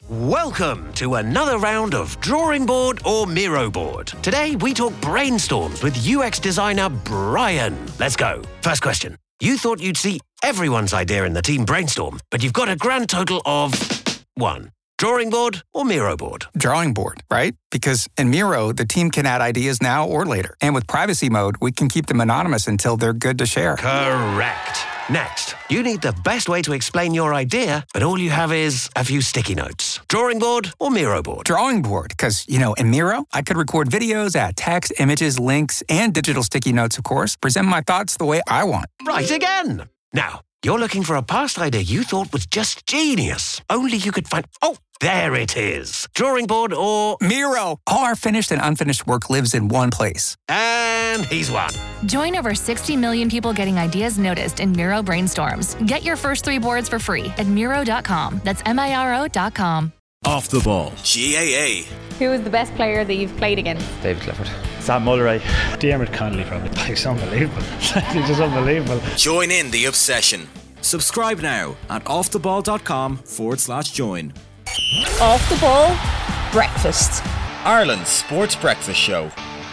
Welcome to another round of Drawing Board or Miro Board. Today we talk brainstorms with UX designer Brian. Let's go. First question. You thought you'd see everyone's idea in the team brainstorm, but you've got a grand total of 1. Drawing board or Miro board? Drawing board, right? Because in Miro, the team can add ideas now or later. And with privacy mode, we can keep them anonymous until they're good to share. Correct. Next, you need the best way to explain your idea, but all you have is a few sticky notes. Drawing board or Miro board? Drawing board, because, in Miro, I could record videos, add text, images, links, and digital sticky notes, of course, present my thoughts the way I want. Right again. Now, you're looking for a past idea you thought was just genius. Only you could find... Oh, there it is. Drawing board or... Miro. All our finished and unfinished work lives in one place. And he's won. Join over 60 million people getting ideas noticed in Miro Brainstorms. Get your first 3 boards for free at Miro.com. That's Miro.com. Off the ball. GAA. Who is the best player that you've played against? David Clifford. Sam Mulleray. Diarmuid Connolly probably. It's unbelievable. It's just unbelievable. Join in the obsession. Subscribe now at offtheball.com/join. Off the Ball Breakfast. Ireland's sports breakfast show.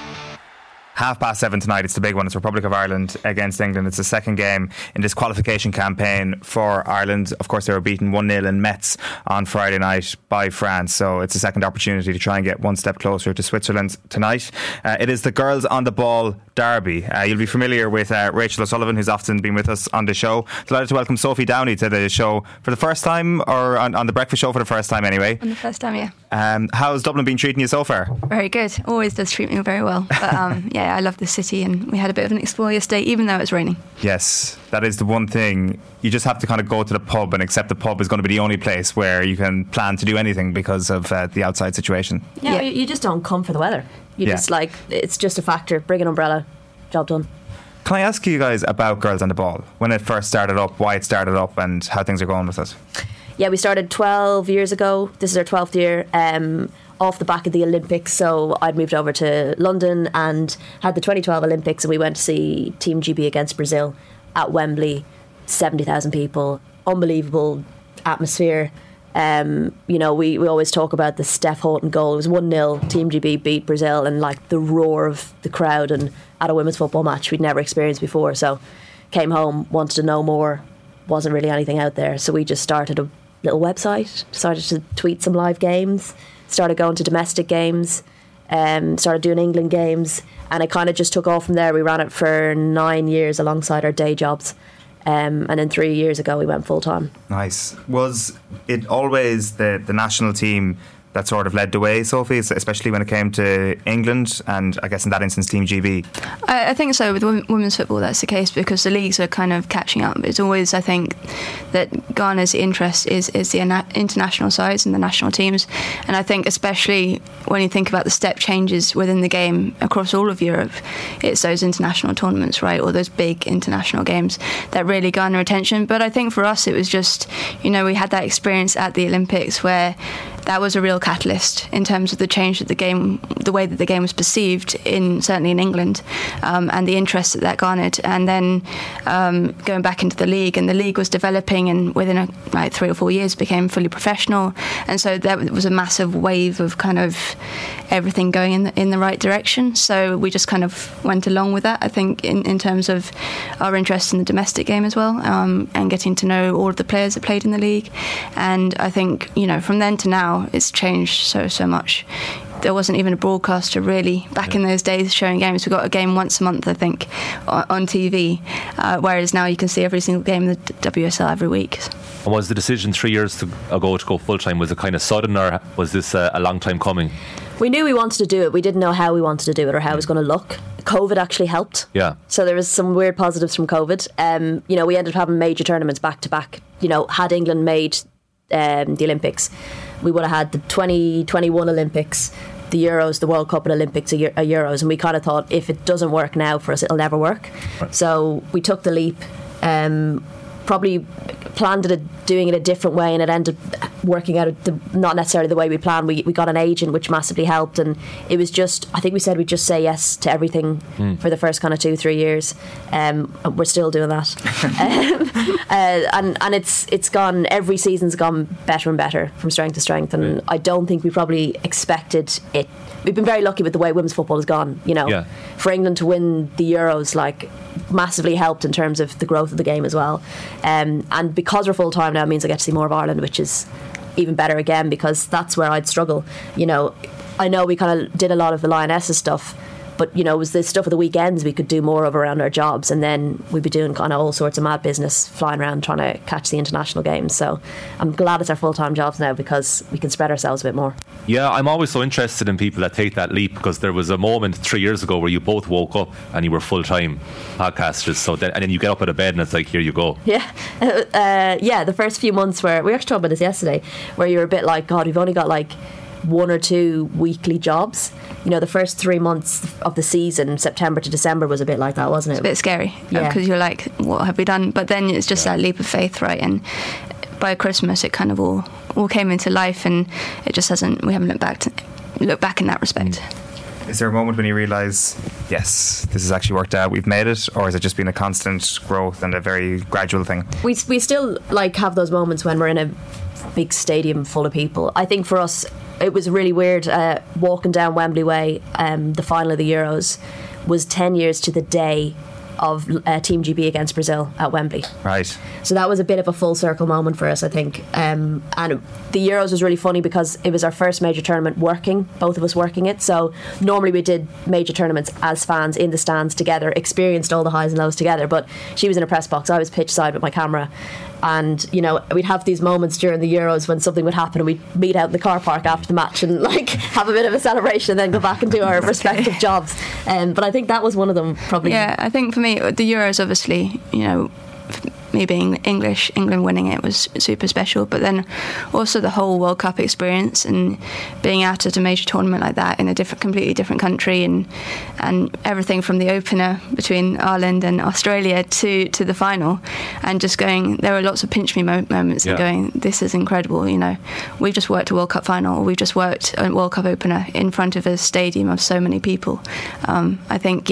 7:30 tonight. It's the big one. It's Republic of Ireland against England. It's the second game in this qualification campaign for Ireland. Of course, they were beaten 1-0 in Metz on Friday night by France. So it's a second opportunity to try and get one step closer to Switzerland tonight. It is the Girls on the Ball derby. You'll be familiar with Rachel O'Sullivan, who's often been with us on the show. Delighted to welcome Sophie Downey to the show for the first time, or on the breakfast show for the first time anyway. On the first time, yeah. How's Dublin been treating you so far? Very good. Always does treat me very well. But yeah, I love the city, and we had a bit of an explore yesterday, even though it's raining. Yes, that is the one thing. You just have to kind of go to the pub and accept the pub is going to be the only place where you can plan to do anything because of the outside situation. Yeah, you just don't come for the weather. You just it's just a factor. Bring an umbrella, job done. Can I ask you guys about Girls on the Ball? When it first started up, why it started up, and how things are going with it? Yeah, we started 12 years ago. This is our 12th year. Off the back of the Olympics, so I'd moved over to London and had the 2012 Olympics, and we went to see Team GB against Brazil at Wembley. 70,000 people, unbelievable atmosphere. We always talk about the Steph Houghton goal. It was 1-0. Team GB beat Brazil, and like the roar of the crowd, and at a women's football match we'd never experienced before. So came home, wanted to know more. Wasn't really anything out there, so we just started a little website. Decided to tweet some live games. Started going to domestic games, started doing England games, and it kind of just took off from there. We ran it for 9 years alongside our day jobs, and then 3 years ago we went full time. Nice. Was it always the national team that sort of led the way, Sophie, especially when it came to England and I guess in that instance Team GB? I think so. With women's football that's the case because the leagues are kind of catching up. It's always, I think, that Ghana's interest is the international sides and the national teams, and I think especially when you think about the step changes within the game across all of Europe, it's those international tournaments, right, or those big international games that really garner attention. But I think for us it was just, we had that experience at the Olympics where that was a real catalyst in terms of the change that the way that the game was perceived certainly in England, and the interest that garnered. And then going back into the league, and the league was developing, and within 3 or 4 years became fully professional. And so there was a massive wave of kind of everything going in the right direction. So we just kind of went along with that, I think, in terms of our interest in the domestic game as well, and getting to know all of the players that played in the league. And I think, from then to now, it's changed so much. There wasn't even a broadcaster really back in those days showing games. We got a game once a month, I think, on TV, whereas now you can see every single game in the WSL every week. Was the decision 3 years ago to go full time, was it kind of sudden, or was this a long time coming? We knew we wanted to do it. We didn't know how we wanted to do it or how it was going to look. COVID actually helped. Yeah. So there was some weird positives from COVID. We ended up having major tournaments back to back. Had England made the Olympics, we would have had the 2021 Olympics, the Euros, the World Cup and Olympics, a Euros, and we kind of thought if it doesn't work now for us, it'll never work. Right. So we took the leap, probably planned it doing it a different way, and it ended working out not necessarily the way we planned. We got an agent, which massively helped, and it was just, I think we said we'd just say yes to everything for the first kind of 2-3 years. We're still doing that. And it's gone, every season's gone better and better from strength to strength, and I don't think we probably expected it. We've been very lucky with the way women's football has gone, for England to win the Euros, like, massively helped in terms of the growth of the game as well. And because we're full time now, it means I get to see more of Ireland, which is even better again, because that's where I'd struggle. I know we kind of did a lot of the Lionesses stuff, but it was the stuff of the weekends we could do more of around our jobs, and then we'd be doing kind of all sorts of mad business, flying around trying to catch the international games. So I'm glad it's our full-time jobs now, because we can spread ourselves a bit more. Yeah, I'm always so interested in people that take that leap, because there was a moment 3 years ago where you both woke up and you were full-time podcasters, and then you get up out of bed and it's like, here you go. The first few months where we actually talked about this yesterday, where you're a bit like, God, we've only got like 1 or 2 weekly jobs. The first 3 months of the season, September to December, was a bit like that, wasn't it? It's a bit scary, because you're like, what have we done? But then it's just that leap of faith, right? And by Christmas it kind of all came into life, and it just we haven't looked back in that respect. Is there a moment when you realise, yes, this has actually worked out, we've made it, or has it just been a constant growth and a very gradual thing? We still have those moments when we're in a big stadium full of people. I think for us it was really weird walking down Wembley Way. The final of the Euros was 10 years to the day of Team GB against Brazil at Wembley. Right. So that was a bit of a full circle moment for us, I think. And the Euros was really funny because it was our first major tournament both of us working it. So normally we did major tournaments as fans in the stands together, experienced all the highs and lows together. But she was in a press box, I was pitch side with my camera. And we'd have these moments during the Euros when something would happen, and we'd meet out in the car park after the match and have a bit of a celebration, and then go back and do our respective jobs. But I think that was one of them, probably. Yeah, I think for me the Euros, obviously, me being English, England winning it was super special, but then also the whole World Cup experience and being out at a major tournament like that in a completely different country, and everything from the opener between Ireland and Australia to the final, and just going, there were lots of pinch me moments and going, this is incredible. We've just worked a World Cup final, we've just worked a World Cup opener in front of a stadium of so many people. I think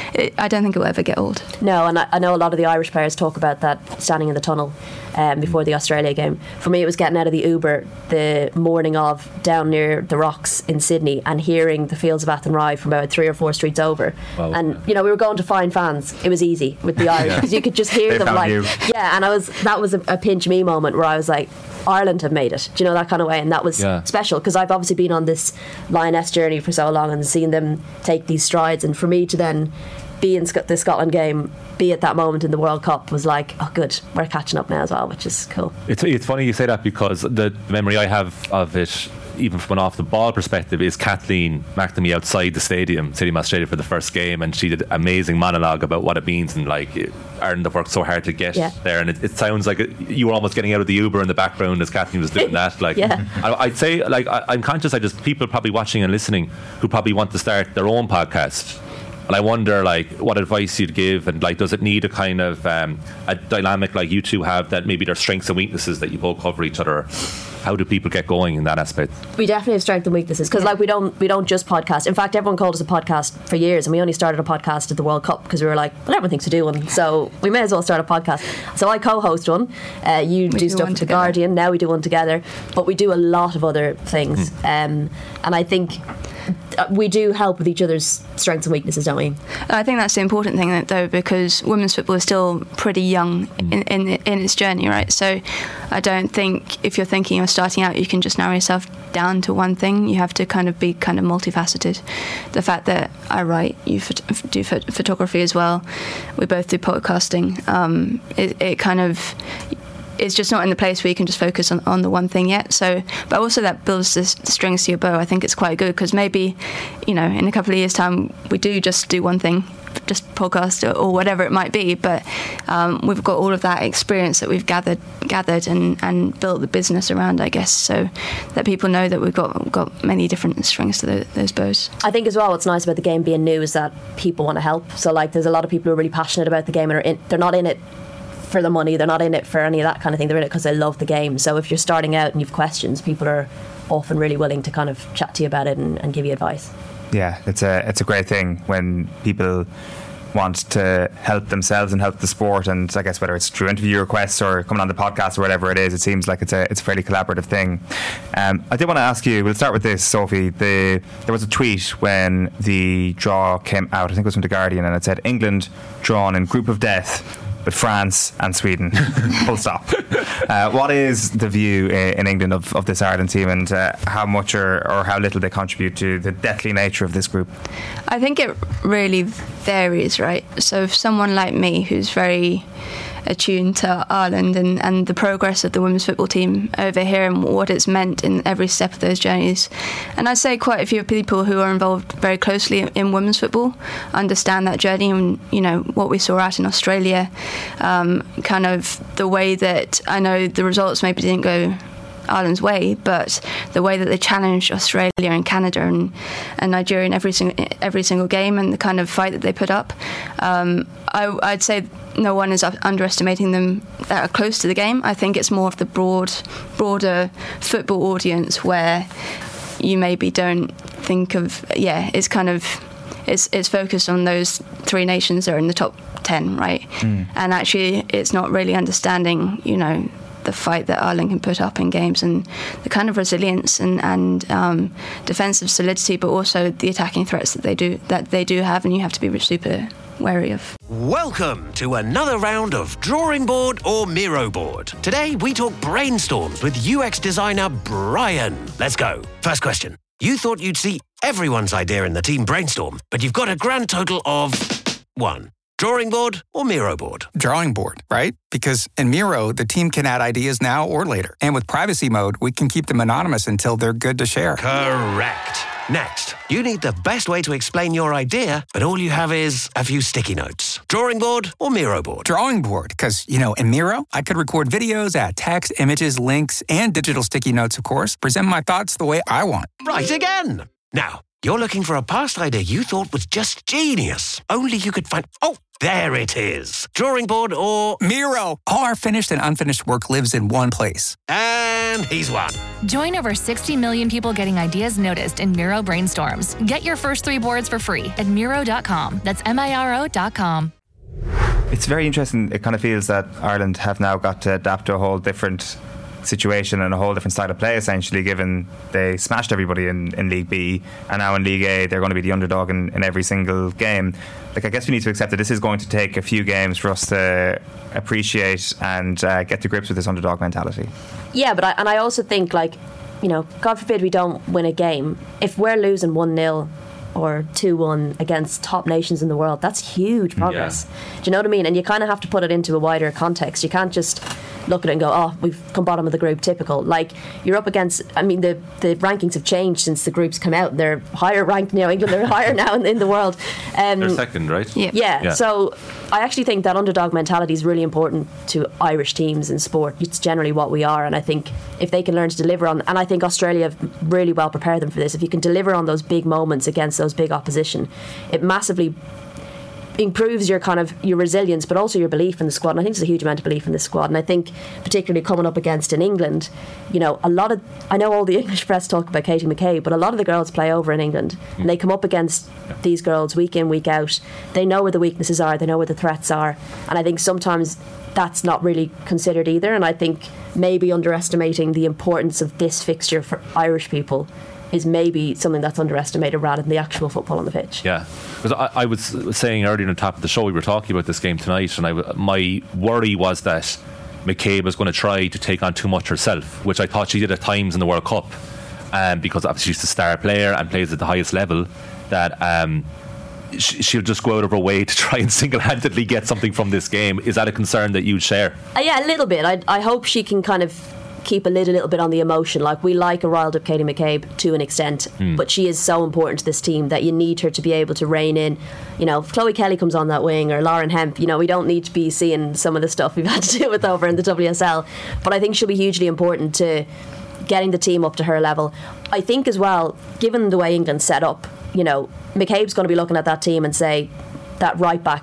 I don't think it will ever get old. No, and I know a lot of the Irish players talk about that, standing in the tunnel before the Australia game. For me, it was getting out of the Uber the morning of, down near the Rocks in Sydney, and hearing the Fields of Athenry from about 3 or 4 streets over. Wow. And we were going to find fans. It was easy with the Irish, because you could just hear them and that was a pinch me moment where I was like, Ireland have made it, that kind of way. And that was special, because I've obviously been on this Lioness journey for so long and seen them take these strides, and for me to then be in the Scotland game, be at that moment in the World Cup, was like, oh good, we're catching up now as well, which is cool. It's funny you say that, because the memory I have of it, even from an off the ball perspective, is Kathleen McNamee outside the stadium Australia for the first game, and she did an amazing monologue about what it means, and Ireland have worked so hard to get there, and it sounds like you were almost getting out of the Uber in the background as Kathleen was doing that. I'd say, I'm conscious, people probably watching and listening who probably want to start their own podcast. And I wonder, what advice you'd give, and does it need a kind of a dynamic like you two have, that maybe there's strengths and weaknesses that you both cover each other? How do people get going in that aspect? We definitely have strengths and weaknesses, because we don't just podcast. In fact, everyone called us a podcast for years, and we only started a podcast at the World Cup because we were like, well, everyone thinks to do one, so we may as well start a podcast. So I co-host one. You do stuff with The Guardian. Now we do one together, but we do a lot of other things. And I think we do help with each other's strengths and weaknesses, don't we? I think that's the important thing, though, because women's football is still pretty young in its journey, right? So I don't think, if you're thinking of starting out, you can just narrow yourself down to one thing. You have to be multifaceted. The fact that I write, you do photography as well, we both do podcasting, it's just not in the place where you can just focus on the one thing yet. So, but also that builds the strings to your bow. I think it's quite good, because maybe, in a couple of years' time, we do just do one thing, just podcast or whatever it might be. But we've got all of that experience that we've gathered and built the business around, I guess, so that people know that we've got many different strings to those bows. I think as well, what's nice about the game being new is that people want to help. So there's a lot of people who are really passionate about the game and they're not in it for the money, they're not in it for any of that kind of thing, they're in it because they love the game. So if you're starting out and you've questions, people are often really willing to kind of chat to you about it and give you advice. Yeah, it's a great thing when people want to help themselves and help the sport, and I guess whether it's through interview requests or coming on the podcast or whatever it is, it seems like it's a fairly collaborative thing. I did want to ask you, we'll start with this, Sophie. There was a tweet when the draw came out, I think it was from The Guardian, and it said England drawn in group of death with France and Sweden. Full stop. What is the view in England of this Ireland team, and how much or how little they contribute to the deathly nature of this group? I think it really varies, right? So if someone like me, who's very attuned to Ireland and the progress of the women's football team over here and what it's meant in every step of those journeys, and I say quite a few people who are involved very closely in women's football understand that journey, and what we saw out in Australia, kind of the way that, I know the results maybe didn't go Ireland's way, but the way that they challenged Australia and Canada and Nigeria in every single game, and the kind of fight that they put up, I'd say no one is underestimating them that are close to the game. I think it's more of the broader football audience where you maybe don't think of, it's kind of it's focused on those three nations that are in the top 10, right? And actually it's not really understanding the fight that Ireland can put up in games, and the kind of resilience and defensive solidity, but also the attacking threats that they do have, and you have to be super wary of. Welcome to another round of Drawing Board or Miro Board. Today we talk brainstorms with UX designer Brian. Let's go. First question. You thought you'd see everyone's idea in the team brainstorm, but you've got a grand total of 1. Drawing board or Miro board? Drawing board, right? Because in Miro, the team can add ideas now or later. And with privacy mode, we can keep them anonymous until they're good to share. Correct. Next, you need the best way to explain your idea, but all you have is a few sticky notes. Drawing board or Miro board? Drawing board, because, in Miro, I could record videos, add text, images, links, and digital sticky notes, of course, present my thoughts the way I want. Right again. Now, you're looking for a past idea you thought was just genius. Only you could find... Oh, there it is. Drawing board or... Miro. All our finished and unfinished work lives in one place. And he's won. Join over 60 million people getting ideas noticed in Miro brainstorms. Get your first 3 boards for free at Miro.com. That's Miro.com. It's very interesting. It kind of feels that Ireland have now got to adapt to a whole different situation and a whole different style of play, essentially, given they smashed everybody in League B, and now in League A they're going to be the underdog in every single game. I guess we need to accept that this is going to take a few games for us to appreciate and get to grips with this underdog mentality. Yeah, but I also think, God forbid we don't win a game, if we're losing 1-0 or 2-1 against top nations in the world, that's huge progress. Yeah. Do you know what I mean? And you kind of have to put it into a wider context. You can't just look at it and go, oh, we've come bottom of the group, typical. You're up against, the rankings have changed since the groups come out. They're higher ranked now. England are higher now in the world. They're second, right? Yeah. So I actually think that underdog mentality is really important to Irish teams in sport. It's generally what we are, and I think if they can learn to deliver on, and I think Australia have really well prepared them for this, if you can deliver on those big moments against those big opposition, it massively improves your resilience, but also your belief in the squad. And I think there's a huge amount of belief in this squad, and I think particularly coming up against in England, I know all the English press talk about Katie McCabe, but a lot of the girls play over in England, and they come up against these girls week in, week out. They know where the weaknesses are, they know where the threats are, and I think sometimes that's not really considered either. And I think maybe underestimating the importance of this fixture for Irish people is maybe something that's underestimated rather than the actual football on the pitch. Yeah, because I was saying earlier on the top of the show, we were talking about this game tonight, and my worry was that McCabe was going to try to take on too much herself, which I thought she did at times in the World Cup, because obviously she's a star player and plays at the highest level, that she'll just go out of her way to try and single-handedly get something from this game. Is that a concern that you'd share? Yeah, a little bit. I hope she can kind of keep a little bit on the emotion. We like a riled up Katie McCabe to an extent, but she is so important to this team that you need her to be able to rein in. If Chloe Kelly comes on that wing, or Lauren Hemp, we don't need to be seeing some of the stuff we've had to deal with over in the WSL, but I think she'll be hugely important to getting the team up to her level. I think as well, given the way England's set up, McCabe's going to be looking at that team and say, that right back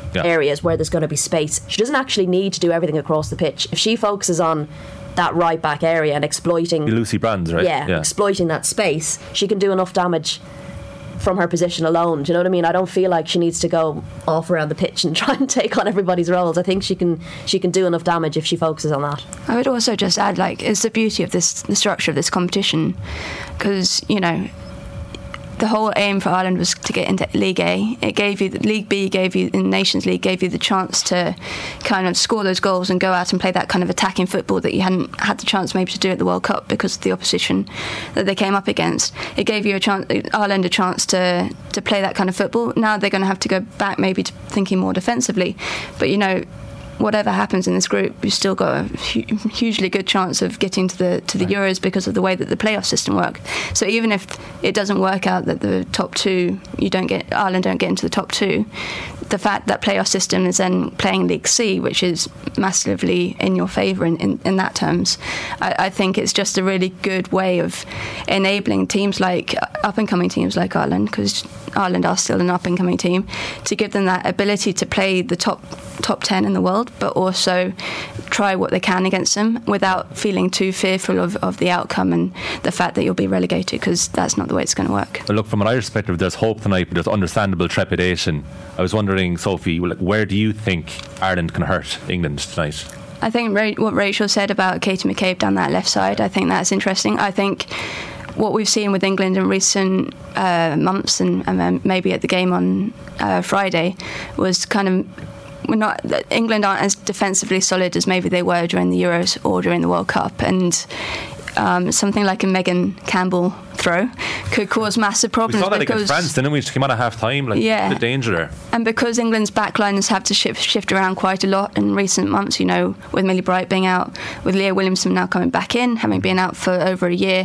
areas where there's going to be space. She doesn't actually need to do everything across the pitch. If she focuses on that right back area and exploiting Lucy Brands, right? Yeah, exploiting that space, she can do enough damage from her position alone. Do you know what I mean? I don't feel like she needs to go off around the pitch and try and take on everybody's roles. I think she can do enough damage if she focuses on that. I would also just add, like, it's the beauty of the structure of this competition, because, you know, the whole aim for Ireland was to get into League A. It gave you League B, gave you in Nations League, gave you the chance to kind of score those goals and go out and play that kind of attacking football that you hadn't had the chance maybe to do at the World Cup because of the opposition that they came up against. It gave you Ireland a chance to play that kind of football. Now they're going to have to go back maybe to thinking more defensively, but you know, whatever happens in this group, you've still got a hugely good chance of getting to the Euros because of the way that the playoff system works. So even if it doesn't work out that the top two, Ireland don't get into the top two, the fact that playoff system is then playing League C, which is massively in your favour in that terms, I think it's just a really good way of enabling teams like up-and-coming teams like Ireland, because Ireland are still an up-and-coming team, to give them that ability to play the top 10 in the world, but also try what they can against them without feeling too fearful of the outcome and the fact that you'll be relegated, because that's not the way it's going to work. Well, look, from an Irish perspective, there's hope tonight, but there's understandable trepidation. I was wondering, Sophie, where do you think Ireland can hurt England tonight? I think what Rachel said about Katie McCabe down that left side, I think that's interesting. I think what we've seen with England in recent months and maybe at the game on Friday was kind of England aren't as defensively solid as maybe they were during the Euros or during the World Cup, and something like a Megan Campbell throw could cause massive problems. We saw that against France, didn't we? She came out at half time, the danger there. And because England's backliners have to shift around quite a lot in recent months, you know, with Millie Bright being out, with Leah Williamson now coming back in, having been out for over a year,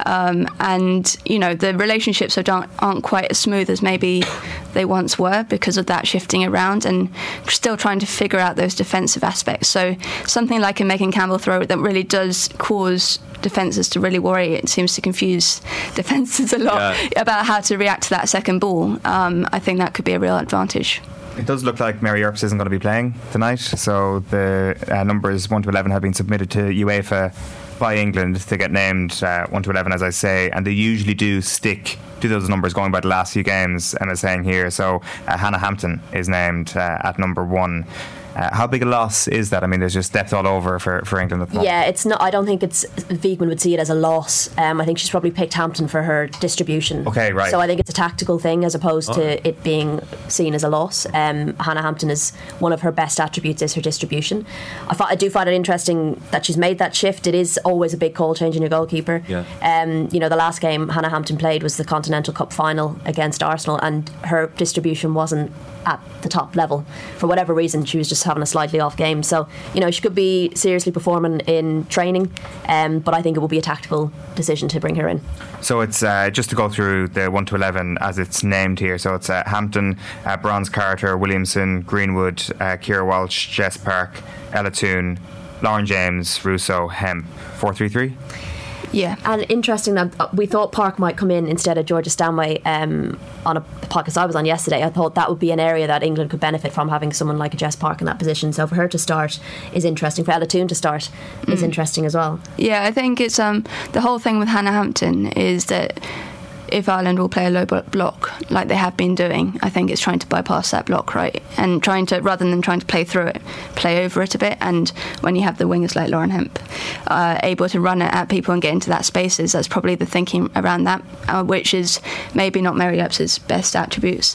and you know, the relationships aren't quite as smooth as maybe they once were because of that shifting around and still trying to figure out those defensive aspects. So something like a Megan Campbell throw that really does cause defences to really worry. It seems to confuse defences a lot about how to react to that second ball. I think that could be a real advantage. It does look like Mary Earps isn't going to be playing tonight, so the numbers 1 to 11 have been submitted to UEFA by England to get named 1 to 11, as I say, and they usually do stick to those numbers going by the last few games, Emma's saying here. So Hannah Hampton is named at number 1. How big a loss is that? I mean, there's just depth all over for England at the moment. Yeah, it's not. I don't think Wiegman would see it as a loss. I think she's probably picked Hampton for her distribution. Okay, right. So I think it's a tactical thing as opposed to it being seen as a loss. Hannah Hampton is one of her best attributes is her distribution. I do find it interesting that she's made that shift. It is always a big call changing your goalkeeper. Yeah. You know, the last game Hannah Hampton played was the Continental Cup final against Arsenal, and her distribution wasn't at the top level. For whatever reason, she was just having a slightly off game. So, you know, she could be seriously performing in training, but I think it will be a tactical decision to bring her in. So it's just to go through the 1 to 11 as it's named here. So it's Hampton, Bronze Carter, Williamson, Greenwood, Ciara Walsh, Jess Park, Ella Toone, Lauren James, Russo, Hemp. 4-3-3? Yeah. And interesting that we thought Park might come in instead of Georgia Stanway on a podcast I was on yesterday. I thought that would be an area that England could benefit from, having someone like a Jess Park in that position. So for her to start is interesting. For Ella Toone to start is interesting as well. Yeah, I think it's the whole thing with Hannah Hampton is that if Ireland will play a low block like they have been doing, I think it's trying to bypass that block, right? And trying to, rather than trying to play through it, play over it a bit. And when you have the wingers like Lauren Hemp able to run it at people and get into that spaces, that's probably the thinking around that, which is maybe not Mary Earps' best attributes.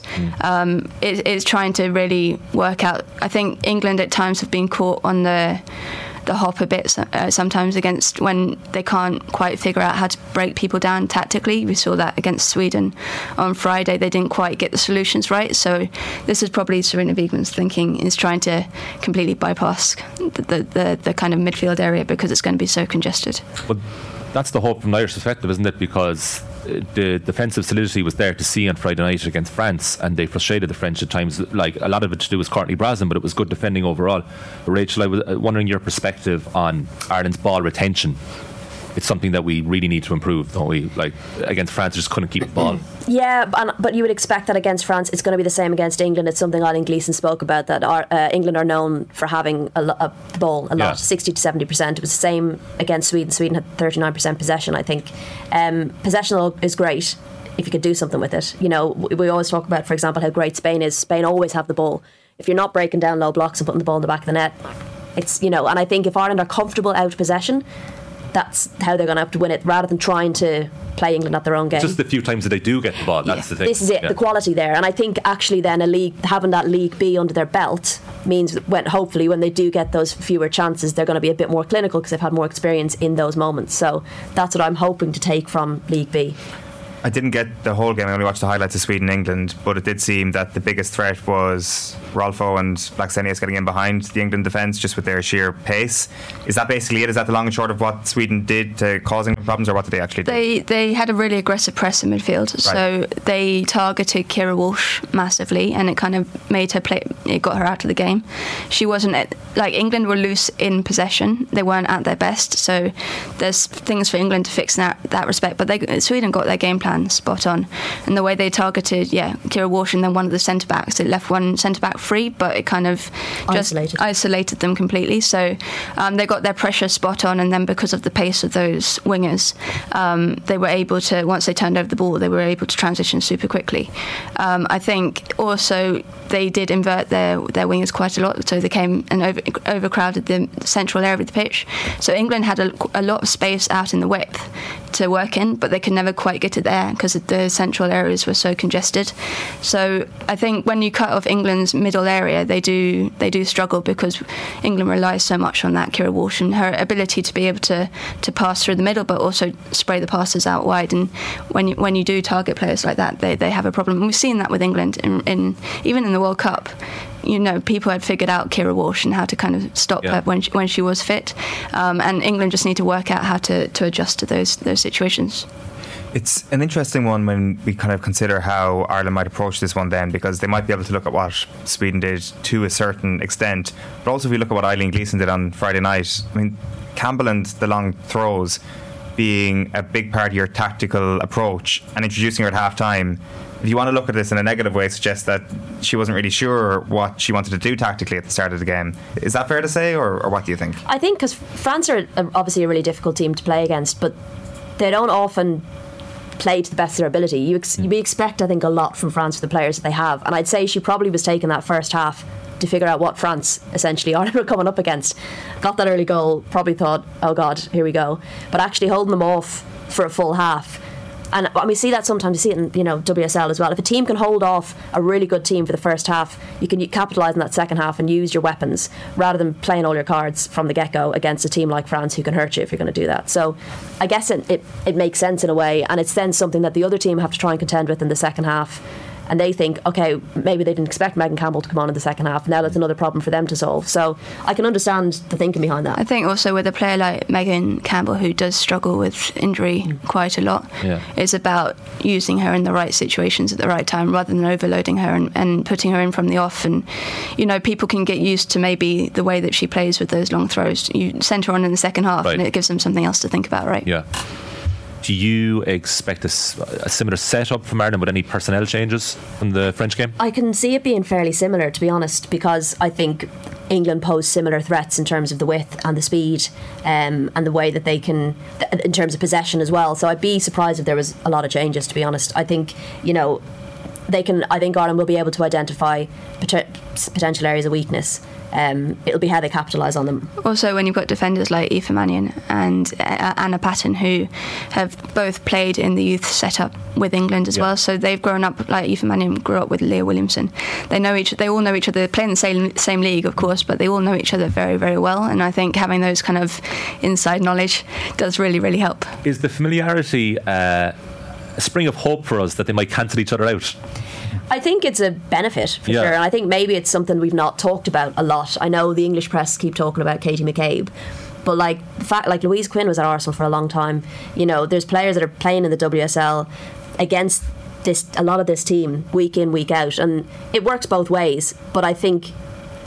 It's trying to really work out. I think England at times have been caught on the hop a bit sometimes against when they can't quite figure out how to break people down tactically. We saw that against Sweden on Friday. They didn't quite get the solutions right. So this is probably Sarina Wiegman's thinking, is trying to completely bypass the kind of midfield area because it's going to be so congested. But that's the hope from the Irish perspective, isn't it? Because the defensive solidity was there to see on Friday night against France, and they frustrated the French at times. Like, a lot of it to do with Courtney Brasden, but it was good defending overall. Rachel, I was wondering your perspective on Ireland's ball retention. it's something that we really need to improve, don't we? Like against France, just couldn't keep the ball. Yeah, but you would expect that against France. It's going to be the same against England. It's something Alan Gleeson spoke about, that England are known for having the ball a lot, 60 to 70%. It was the same against Sweden. Sweden had 39% possession, I think. Possession is great if you could do something with it. You know, we always talk about, for example, how great Spain is. Spain always have the ball. If you're not breaking down low blocks and putting the ball in the back of the net, it's, you know, and I think if Ireland are comfortable out of possession, that's how they're going to have to win it, rather than trying to play England at their own game. Just the few times that they do get the ball, that's the thing. This is it, the quality there. And I think actually then having that League B under their belt means hopefully when they do get those fewer chances, they're going to be a bit more clinical because they've had more experience in those moments. So that's what I'm hoping to take from League B. I didn't get the whole game. I only watched the highlights of Sweden-England, but it did seem that the biggest threat was Rolfo and Blacksenius getting in behind the England defence just with their sheer pace. Is that basically it? Is that the long and short of what Sweden did to cause England problems, or what did they actually do? They had a really aggressive press in midfield, so they targeted Kira Walsh massively, and it kind of made her play. It got her out of the game. She wasn't like England were loose in possession. They weren't at their best, so there's things for England to fix in that respect. But Sweden got their game plan spot on, and the way they targeted Kira Walsh and then one of the centre backs, it left one centre back free, but it kind of just isolated them completely. So they got their pressure spot on, and then because of the pace of those wingers, they were able to, once they turned over the ball, they were able to transition super quickly. I think also they did invert their wingers quite a lot, so they came and overcrowded the central area of the pitch. So England had a lot of space out in the width to work in, but they could never quite get it there because the central areas were so congested. So I think when you cut off England's middle area, they do struggle, because England relies so much on that Kira Walsh and her ability to be able to pass through the middle, but also spray the passes out wide. And when you do target players like that, they have a problem. And we've seen that with England even in the World Cup. You know, people had figured out Kira Walsh and how to kind of stop her when she was fit, and England just need to work out how to adjust to those situations. It's an interesting one when we kind of consider how Ireland might approach this one then, because they might be able to look at what Sweden did to a certain extent, but also if you look at what Eileen Gleeson did on Friday night, I mean, Campbell and the long throws being a big part of your tactical approach and introducing her at half-time. If you want to look at this in a negative way, it suggests that she wasn't really sure what she wanted to do tactically at the start of the game. Is that fair to say, or what do you think? I think because France are obviously a really difficult team to play against, but they don't often play to the best of their ability. We expect, I think, a lot from France for the players that they have, and I'd say she probably was taking that first half to figure out what France essentially Ireland were coming up against. Got that early goal, probably thought, oh God, here we go, but actually holding them off for a full half. And we see that sometimes. You see it in WSL as well. If a team can hold off a really good team for the first half, you can capitalise on that second half and use your weapons rather than playing all your cards from the get-go against a team like France who can hurt you if you're going to do that. So I guess it makes sense in a way, and it's then something that the other team have to try and contend with in the second half. And they think, okay, maybe they didn't expect Megan Campbell to come on in the second half. Now that's another problem for them to solve. So I can understand the thinking behind that. I think also with a player like Megan Campbell, who does struggle with injury quite a lot, it's about using her in the right situations at the right time rather than overloading her and putting her in from the off. And, people can get used to maybe the way that she plays with those long throws. You send her on in the second half and it gives them something else to think about, right? Yeah. Do you expect a similar setup from Ireland with any personnel changes from the French game? I can see it being fairly similar, to be honest, because I think England pose similar threats in terms of the width and the speed, and the way that they can, in terms of possession as well. So I'd be surprised if there was a lot of changes, to be honest. I think, I think Ireland will be able to identify potential areas of weakness. It'll be how they capitalise on them. Also, when you've got defenders like Aoife Mannion and Anna Patten, who have both played in the youth setup with England as well, so they've grown up, like Aoife Mannion grew up with Leah Williamson. They all know each other. They play in the same league, of course, but they all know each other very, very well. And I think having those kind of inside knowledge does really, really help. Is the familiarity a spring of hope for us that they might cancel each other out? I think it's a benefit for sure, and I think maybe it's something we've not talked about a lot. I know the English press keep talking about Katie McCabe, but the fact Louise Quinn was at Arsenal for a long time. There's players that are playing in the WSL against a lot of this team week in, week out, and it works both ways. But I think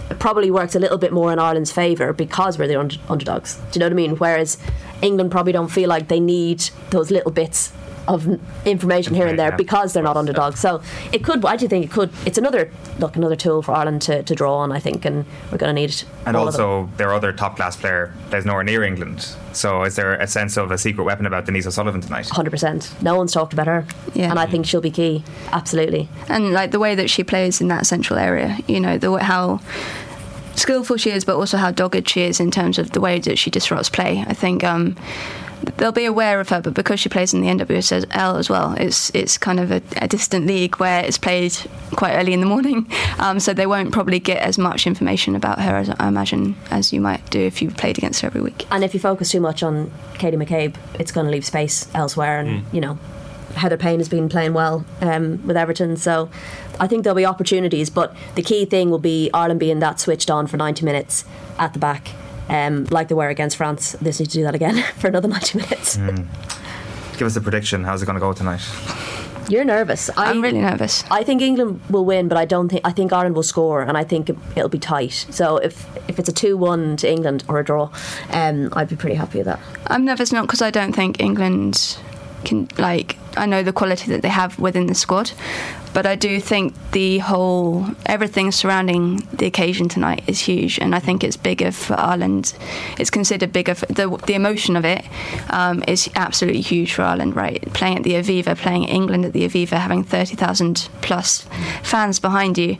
it probably works a little bit more in Ireland's favour because we're the underdogs. Do you know what I mean? Whereas England probably don't feel like they need those little bits of information here and there because they're not underdogs. So it could, I do think it could, it's another tool for Ireland to draw on, I think, and we're going to need it. And also their other top class player plays nowhere near England, so is there a sense of a secret weapon about Denise O'Sullivan tonight? 100%. No one's talked about her, and I think she'll be key, absolutely. And like the way that she plays in that central area, you know, how skillful she is, but also how dogged she is in terms of the way that she disrupts play. I think they'll be aware of her, but because she plays in the NWSL as well, it's kind of a distant league where it's played quite early in the morning, so they won't probably get as much information about her, as I imagine, as you might do if you played against her every week. And if you focus too much on Katie McCabe, it's going to leave space elsewhere, and you know, Heather Payne has been playing well with Everton, so I think there'll be opportunities, but the key thing will be Ireland being that switched on for 90 minutes at the back. Like they were against France. They just need to do that again for another 90 minutes. Give us a prediction. How's it going to go tonight? You're nervous. I'm really nervous. I think England will win, but I think Ireland will score, and I think it'll be tight. So if it's a 2-1 to England or a draw, I'd be pretty happy with that. I'm nervous not because I don't think England can, like, I know the quality that they have within the squad, but I do think everything surrounding the occasion tonight is huge, and I think it's bigger for Ireland. It's considered bigger. The emotion of it is absolutely huge for Ireland, right? Playing at the Aviva, playing England at the Aviva, having 30,000 plus fans behind you,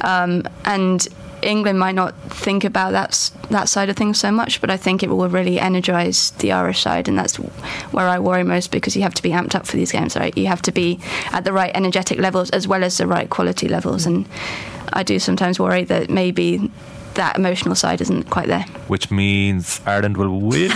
and England might not think about that side of things so much, but I think it will really energise the Irish side, and that's where I worry most, because you have to be amped up for these games, right? You have to be at the right energetic levels as well as the right quality levels, and I do sometimes worry that maybe that emotional side isn't quite there. Which means Ireland will win.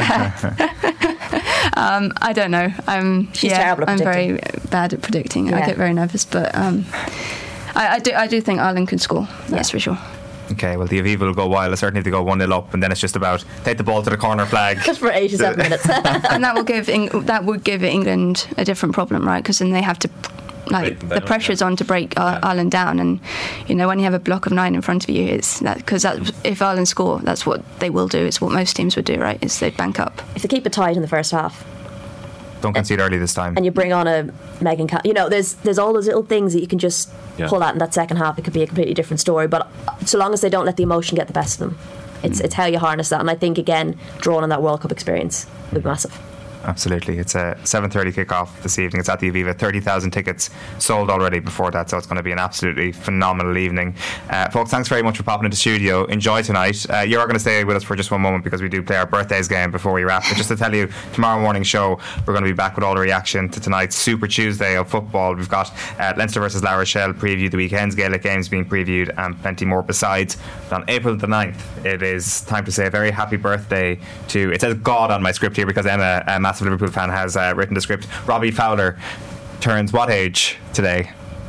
I don't know. She's terrible at I'm predicting. very bad at predicting. I get very nervous, but I do think Ireland could score. That's for sure. Okay, well, the Aviva will go wild. Certainly if they go 1-0 up, and then it's just about take the ball to the corner flag. Just for 87 minutes. And that would give England a different problem, right? Because then they have to, like, the pressure's on to break Ireland down, and you know, when you have a block of 9 in front of you, it's that, because if Ireland score, that's what they will do. It's what most teams would do, right? Is they'd bank up. If they keep it tight in the first half, don't concede early this time, and you bring on a Megan you know, there's all those little things that you can just pull out in that second half. It could be a completely different story, but so long as they don't let the emotion get the best of them, it's how you harness that. And I think, again, drawing on that World Cup experience would be massive. Absolutely. It's a 7:30 kick-off this evening. It's at the Aviva. 30,000 tickets sold already before that, so it's going to be an absolutely phenomenal evening. Folks, thanks very much for popping into the studio. Enjoy tonight. You are going to stay with us for just one moment because we do play our birthdays game before we wrap. But just to tell you, tomorrow morning show, we're going to be back with all the reaction to tonight's Super Tuesday of football. We've got Leinster versus La Rochelle preview, the weekend's Gaelic games being previewed, and plenty more besides. But on April the 9th, it is time to say a very happy birthday to, it says God on my script here because Emma, massive Liverpool fan, has written the script. Robbie Fowler turns what age today?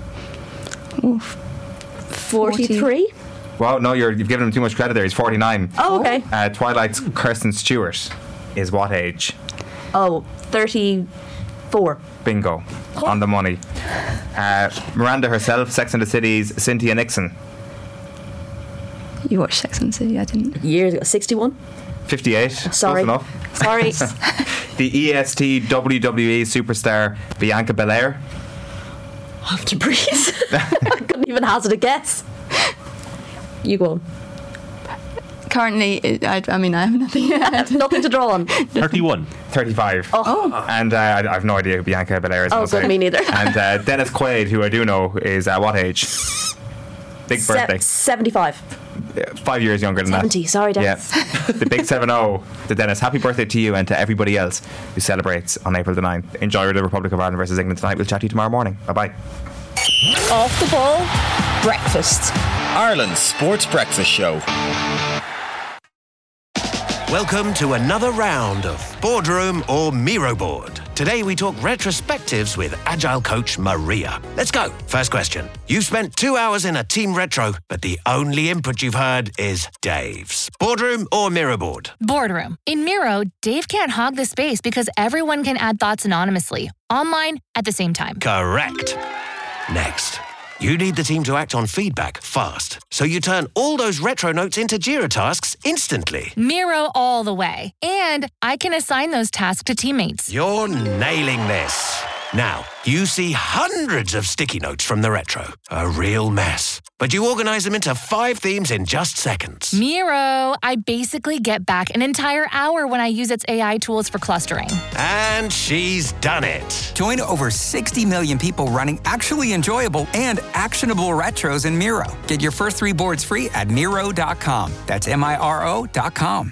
43. Well, no, you've given him too much credit there. He's 49. Oh, okay. Twilight's Kirsten Stewart is what age? 34. Bingo. On the money. Miranda herself, Sex and the City's Cynthia Nixon. You watched Sex and the City? I didn't. Years ago. 61. 58. Sorry. Close enough. Sorry. The EST WWE superstar Bianca Belair. Have to breathe. I couldn't even hazard a guess. You go on. Currently, I mean, I have nothing. Nothing to draw on. 31. 35. Oh. And I have no idea who Bianca Belair is. Oh, good, me neither. And Dennis Quaid, who I do know, is what age? Big birthday. 75. 5 years younger than 70, sorry, Dennis. Yeah. The big 7-0 to Dennis. Happy birthday to you and to everybody else who celebrates on April the 9th. Enjoy the Republic of Ireland versus England tonight. We'll chat to you tomorrow morning. Bye-bye. Off the ball, breakfast. Ireland's Sports Breakfast Show. Welcome to another round of Boardroom or Miro Board. Today we talk retrospectives with Agile coach Maria. Let's go. First question. You've spent 2 hours in a team retro, but the only input you've heard is Dave's. Boardroom or Miro Board? Boardroom. In Miro, Dave can't hog the space because everyone can add thoughts anonymously, online, at the same time. Correct. Next. You need the team to act on feedback fast, so you turn all those retro notes into Jira tasks instantly. Miro all the way. And I can assign those tasks to teammates. You're nailing this. Now, you see hundreds of sticky notes from the retro. A real mess. But you organize them into 5 themes in just seconds. Miro, I basically get back an entire hour when I use its AI tools for clustering. And she's done it. Join over 60 million people running actually enjoyable and actionable retros in Miro. Get your first 3 boards free at Miro.com. That's Miro.com.